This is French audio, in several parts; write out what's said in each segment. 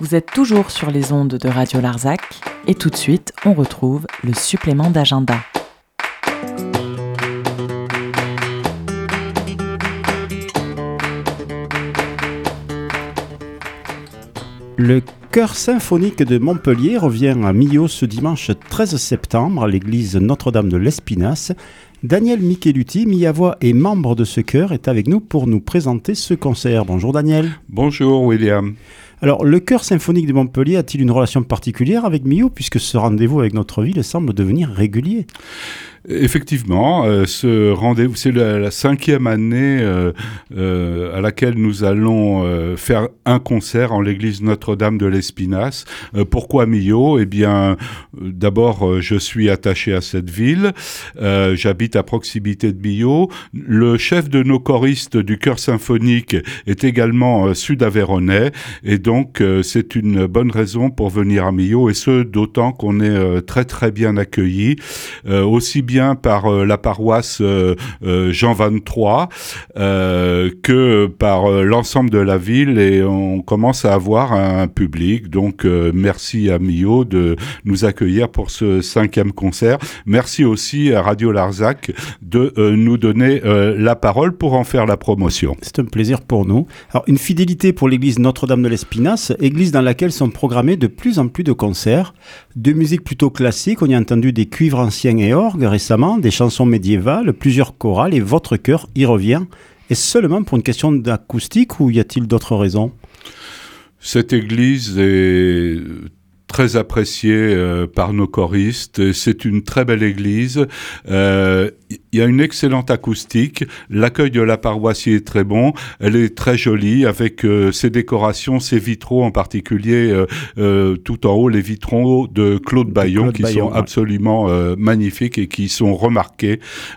Vous êtes toujours sur les ondes de Radio Larzac et tout de suite, on retrouve le supplément d'agenda. Le chœur symphonique de Montpellier revient à Millau ce dimanche 13 septembre à l'église Notre-Dame de l'Espinasse. Daniel Michelutti, mi-voix et membre de ce chœur, est avec nous pour nous présenter ce concert. Bonjour Daniel. Bonjour William. Alors, le chœur symphonique de Montpellier a-t-il une relation particulière avec Millau, puisque ce rendez-vous avec notre ville semble devenir régulier ? Effectivement, ce rendez-vous, c'est la 5e année à laquelle nous allons faire un concert en l'église Notre-Dame de l'Espinasse. Pourquoi Millau ? Eh bien, d'abord, je suis attaché à cette ville. J'habite à proximité de Millau. Le chef de nos choristes du chœur symphonique est également sud-aveyronais. Et donc, c'est une bonne raison pour venir à Millau. Et ce, d'autant qu'on est très, très bien accueillis. Aussi bien par la paroisse Jean 23 que par l'ensemble de la ville, et on commence à avoir un public. Donc merci à Millau de nous accueillir pour ce 5e concert. Merci aussi à Radio Larzac de nous donner la parole pour en faire la promotion. C'est un plaisir pour nous. Alors, une fidélité pour l'église Notre-Dame de l'Espinasse, église dans laquelle sont programmés de plus en plus de concerts, de musique plutôt classique. On y a entendu des cuivres anciens et orgues récemment, des chansons médiévales, plusieurs chorales, et votre chœur y revient. Est-ce seulement pour une question d'acoustique ou y a-t-il d'autres raisons ? Cette église est très appréciée par nos choristes. C'est une très belle église. Il y a une excellente acoustique. L'accueil de la paroisse est très bon. Elle est très jolie avec ses décorations, ses vitraux en particulier tout en haut, les vitraux de Claude Bayon qui sont absolument magnifiques et qui sont remarqués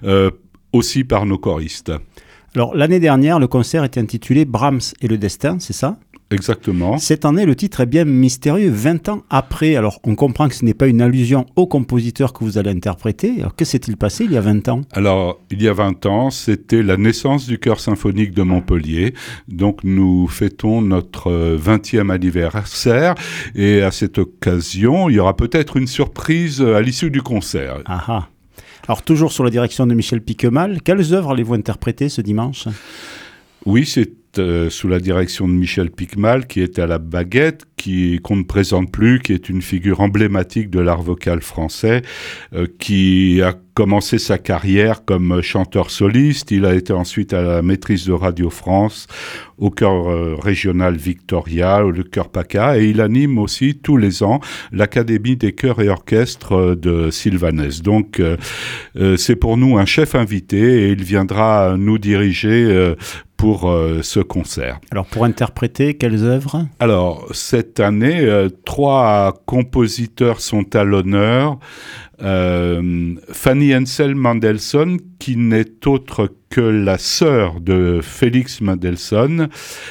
aussi par nos choristes. Alors, l'année dernière, le concert était intitulé Brahms et le destin, c'est ça ? Exactement. Cette année, le titre est bien mystérieux, 20 ans après. Alors, on comprend que ce n'est pas une allusion au compositeur que vous allez interpréter. Alors, que s'est-il passé il y a 20 ans ? Alors, il y a 20 ans, c'était la naissance du chœur symphonique de Montpellier. Donc, nous fêtons notre 20e anniversaire. Et à cette occasion, il y aura peut-être une surprise à l'issue du concert. Ah. Alors, toujours sous la direction de Michel Piquemal, quelles œuvres allez-vous interpréter ce dimanche ? Oui, c'est sous la direction de Michel Piquemal, qui est à la baguette, qu'on ne présente plus, qui est une figure emblématique de l'art vocal français, qui a commencé sa carrière comme chanteur soliste. Il a été ensuite à la maîtrise de Radio France, au chœur régional Victoria, le chœur PACA, et il anime aussi tous les ans l'Académie des chœurs et orchestres de Sylvanès. Donc c'est pour nous un chef invité et il viendra nous diriger pour ce concert. Alors, pour interpréter, quelles œuvres ? Alors, cette année, 3 compositeurs sont à l'honneur. Fanny Hensel Mendelssohn, qui n'est autre que la sœur de Félix Mendelssohn.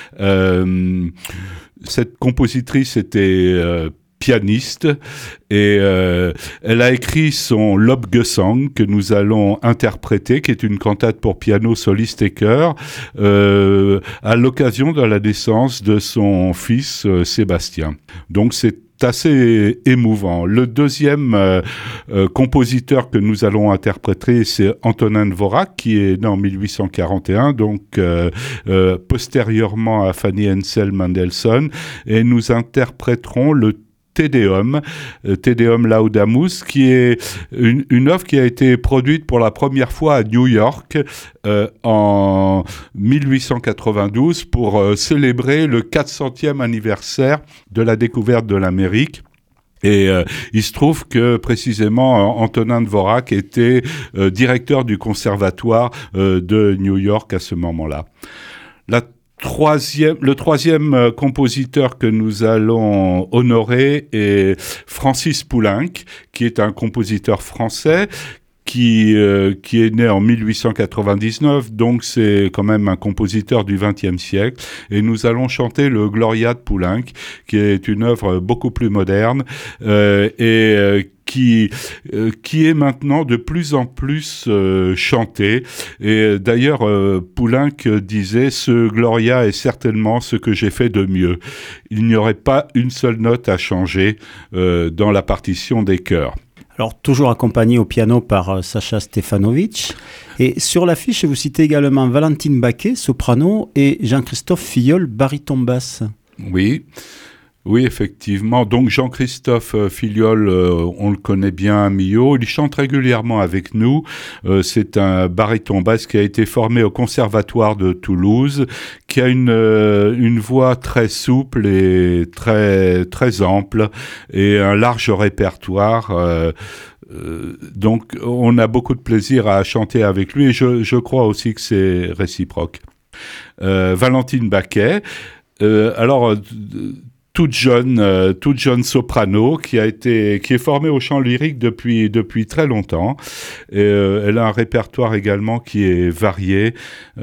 Cette compositrice était pianiste et elle a écrit son Lobgesang que nous allons interpréter, qui est une cantate pour piano, soliste et chœur, à l'occasion de la naissance de son fils Sébastien. Donc c'est assez émouvant. Le deuxième compositeur que nous allons interpréter, c'est Antonin Dvorak, qui est né en 1841, donc postérieurement à Fanny Hensel Mendelssohn, et nous interpréterons le Te Deum Laudamus, qui est une œuvre qui a été produite pour la première fois à New York en 1892 pour célébrer le 400e anniversaire de la découverte de l'Amérique. Et il se trouve que précisément Antonin Dvorak était directeur du conservatoire de New York à ce moment-là. Le troisième compositeur que nous allons honorer est Francis Poulenc, qui est un compositeur français qui est né en 1899, donc c'est quand même un compositeur du XXe siècle. Et nous allons chanter le Gloria de Poulenc, qui est une œuvre beaucoup plus moderne qui est maintenant de plus en plus chanté. Et d'ailleurs, Poulenc disait « Ce Gloria est certainement ce que j'ai fait de mieux. Il n'y aurait pas une seule note à changer dans la partition des chœurs. » Alors, toujours accompagné au piano par Sacha Stefanovic. Et sur l'affiche, vous citez également Valentine Baquet, soprano, et Jean-Christophe Filleul, baryton basse. Oui, effectivement. Donc Jean-Christophe Filleul, on le connaît bien à Millau. Il chante régulièrement avec nous. C'est un baryton basse qui a été formé au Conservatoire de Toulouse, qui a une voix très souple et très très ample et un large répertoire. Donc on a beaucoup de plaisir à chanter avec lui et je crois aussi que c'est réciproque. Valentine Baquet. Toute jeune soprano qui est formée au chant lyrique depuis très longtemps. Et, elle a un répertoire également qui est varié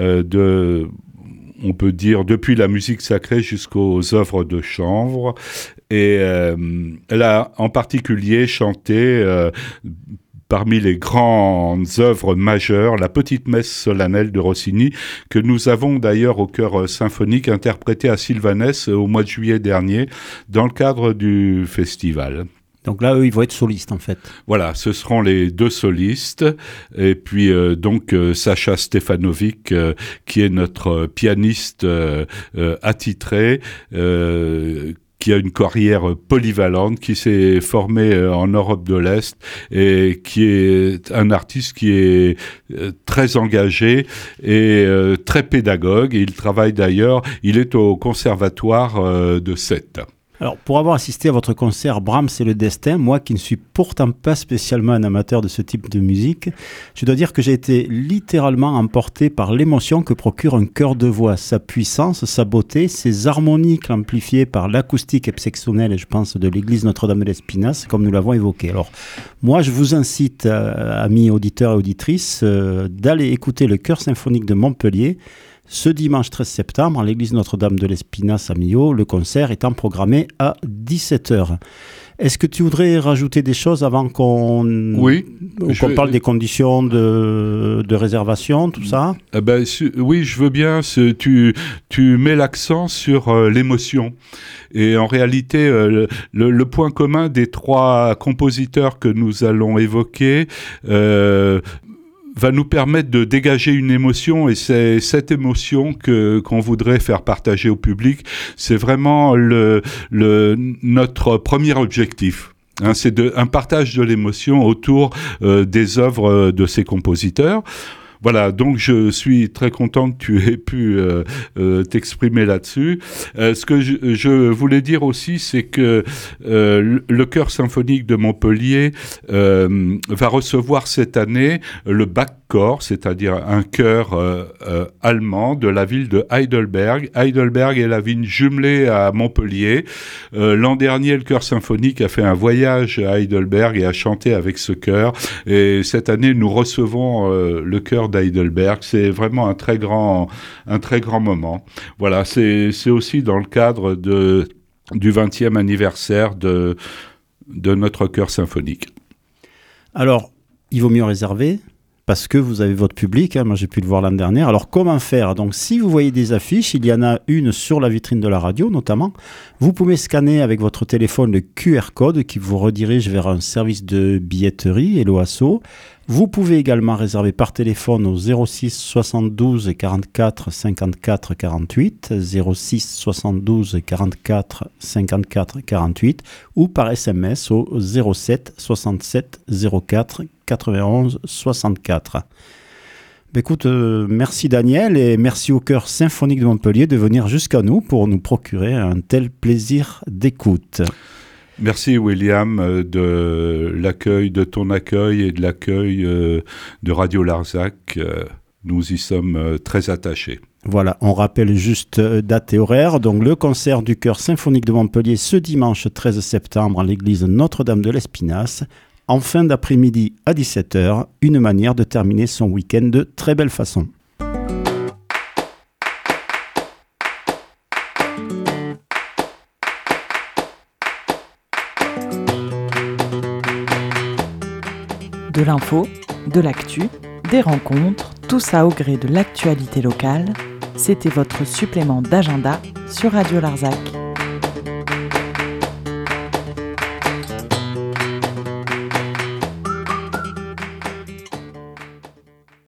on peut dire depuis la musique sacrée jusqu'aux œuvres de chambre. Et elle a en particulier chanté parmi les grandes œuvres majeures, la petite messe solennelle de Rossini, que nous avons d'ailleurs au chœur symphonique interprétée à Sylvanès au mois de juillet dernier, dans le cadre du festival. Donc là, eux, ils vont être solistes, en fait. Voilà, ce seront les deux solistes. Et puis, Sacha Stefanovic, qui est notre pianiste attitré, qui a une carrière polyvalente, qui s'est formé en Europe de l'Est et qui est un artiste qui est très engagé et très pédagogue. Et il travaille d'ailleurs, il est au conservatoire de Sète. Alors, pour avoir assisté à votre concert Brahms et le Destin, moi qui ne suis pourtant pas spécialement un amateur de ce type de musique, je dois dire que j'ai été littéralement emporté par l'émotion que procure un chœur de voix, sa puissance, sa beauté, ses harmoniques amplifiées par l'acoustique exceptionnelle, je pense, de l'église Notre-Dame de l'Espinasse, comme nous l'avons évoqué. Alors, moi, je vous incite, amis auditeurs et auditrices, d'aller écouter le chœur symphonique de Montpellier. Ce dimanche 13 septembre, à l'église Notre-Dame de l'Espinasse à Millau, le concert étant programmé à 17h. Est-ce que tu voudrais rajouter des choses avant qu'on parle des conditions de réservation, tout ça ? Oui, je veux bien. Tu mets l'accent sur l'émotion. Et en réalité, le point commun des trois compositeurs que nous allons évoquer va nous permettre de dégager une émotion, et c'est cette émotion qu'on voudrait faire partager au public. C'est vraiment notre premier objectif. C'est un partage de l'émotion autour des œuvres de ces compositeurs. Voilà, donc je suis très content que tu aies pu t'exprimer là-dessus. Ce que je voulais dire aussi, c'est que le chœur symphonique de Montpellier va recevoir cette année le Bachchor, c'est-à-dire un chœur allemand de la ville de Heidelberg. Heidelberg est la ville jumelée à Montpellier. L'an dernier, le chœur symphonique a fait un voyage à Heidelberg et a chanté avec ce chœur. Et cette année, nous recevons le chœur d'Heidelberg. C'est vraiment un très grand moment. Voilà, c'est aussi dans le cadre du 20e anniversaire de notre chœur symphonique. Alors, il vaut mieux réserver parce que vous avez votre public, moi j'ai pu le voir l'année dernière. Alors comment faire ? Donc si vous voyez des affiches, il y en a une sur la vitrine de la radio notamment. Vous pouvez scanner avec votre téléphone le QR code qui vous redirige vers un service de billetterie et l'OASO. Vous pouvez également réserver par téléphone au 06 72 44 54 48, 06 72 44 54 48 ou par SMS au 07 67 04 91 64. Écoute, merci Daniel et merci au chœur symphonique de Montpellier de venir jusqu'à nous pour nous procurer un tel plaisir d'écoute. Merci William de ton accueil et de l'accueil de Radio Larzac. Nous y sommes très attachés. Voilà, on rappelle juste date et horaire. Donc le concert du chœur symphonique de Montpellier ce dimanche 13 septembre à l'église Notre-Dame de l'Espinasse, en fin d'après-midi à 17h, une manière de terminer son week-end de très belle façon. De l'info, de l'actu, des rencontres, tout ça au gré de l'actualité locale. C'était votre supplément d'agenda sur Radio Larzac.